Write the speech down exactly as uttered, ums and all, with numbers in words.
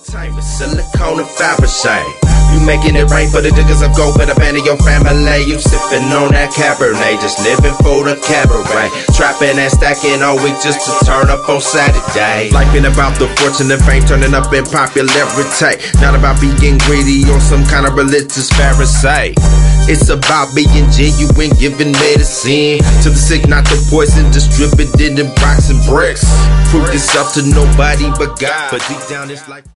entertainment, silicone and Fabergé. You making it rain for the niggas of gold, but abandon your family. You sipping on that Cabernet, just living for the cabaret. Trapping and stacking all week just to turn up on Saturday. Life ain't about the fortune and fame, turning up in popularity. Not about being greedy or some kind of religious Pharisee. It's about being genuine, giving medicine to the sick, not the poison, distributed in rocks and bricks. Prove this up to nobody but God, but deep down it's like